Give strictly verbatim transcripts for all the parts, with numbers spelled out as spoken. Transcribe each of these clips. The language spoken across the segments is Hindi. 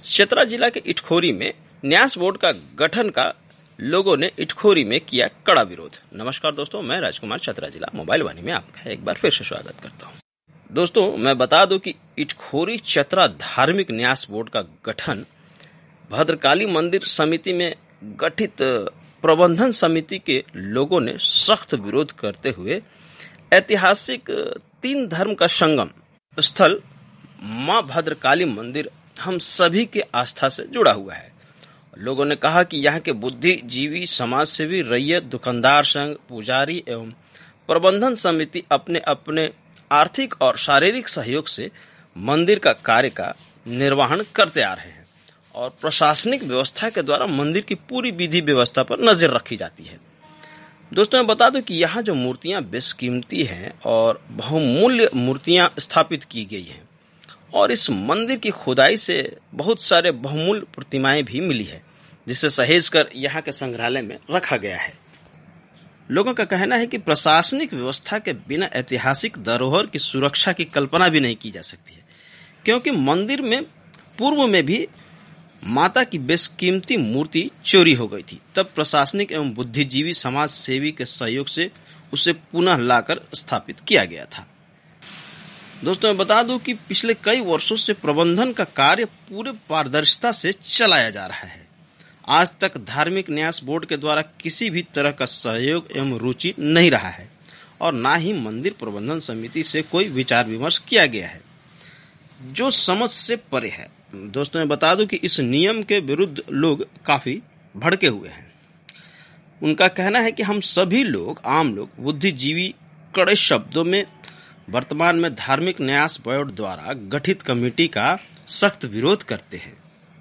चतरा जिला के इटखोरी में न्यास बोर्ड का गठन का लोगों ने इटखोरी में किया कड़ा विरोध। नमस्कार दोस्तों, मैं राजकुमार चतरा जिला मोबाइल वाणी में आपका एक बार फिर से स्वागत करता हूं। दोस्तों, मैं बता दूं कि इटखोरी चतरा धार्मिक न्यास बोर्ड का गठन भद्रकाली मंदिर समिति में गठित प्रबंधन समिति के लोगों ने सख्त विरोध करते हुए ऐतिहासिक तीन धर्म का संगम स्थल मां भद्रकाली मंदिर हम सभी के आस्था से जुड़ा हुआ है। लोगों ने कहा कि यहाँ के बुद्धिजीवी, समाज सेवी, रैयत, दुकानदार संघ, पुजारी एवं प्रबंधन समिति अपने अपने आर्थिक और शारीरिक सहयोग से मंदिर का कार्य का निर्वहन करते आ रहे हैं और प्रशासनिक व्यवस्था के द्वारा मंदिर की पूरी विधि व्यवस्था पर नजर रखी जाती है। दोस्तों, मैं बता दूं कि यहाँ जो मूर्तियां बेशकीमती हैं और बहुमूल्य मूर्तियां स्थापित की गई हैं और इस मंदिर की खुदाई से बहुत सारे बहुमूल्य प्रतिमाएं भी मिली है, जिसे सहेज कर यहाँ के संग्रहालय में रखा गया है। लोगों का कहना है कि प्रशासनिक व्यवस्था के बिना ऐतिहासिक धरोहर की सुरक्षा की कल्पना भी नहीं की जा सकती है, क्योंकि मंदिर में पूर्व में भी माता की बेशकीमती मूर्ति चोरी हो गई थी। तब प्रशासनिक एवं बुद्धिजीवी समाज सेवी के सहयोग से उसे पुनः लाकर स्थापित किया गया था। दोस्तों, मैं बता दूं कि पिछले कई वर्षों से प्रबंधन का कार्य पूरे पारदर्शिता से चलाया जा रहा है। आज तक धार्मिक न्यास बोर्ड के द्वारा किसी भी तरह का सहयोग एवं रुचि नहीं रहा है और न ही मंदिर प्रबंधन समिति से कोई विचार विमर्श किया गया है, जो समझ से परे है। दोस्तों, मैं बता दूं कि इस नियम के विरुद्ध लोग काफी भड़के हुए हैं। उनका कहना है कि हम सभी लोग, आम लोग, बुद्धिजीवी कड़े शब्दों में वर्तमान में धार्मिक न्यास बोर्ड द्वारा गठित कमेटी का सख्त विरोध करते हैं।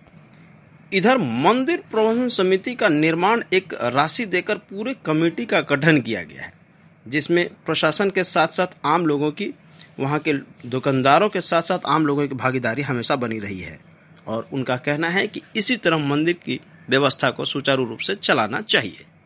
इधर मंदिर प्रबंधन समिति का निर्माण एक राशि देकर पूरे कमेटी का गठन किया गया है, जिसमें प्रशासन के साथ साथ आम लोगों की, वहां के दुकानदारों के साथ साथ आम लोगों की भागीदारी हमेशा बनी रही है और उनका कहना है कि इसी तरह मंदिर की व्यवस्था को सुचारू रूप से चलाना चाहिए।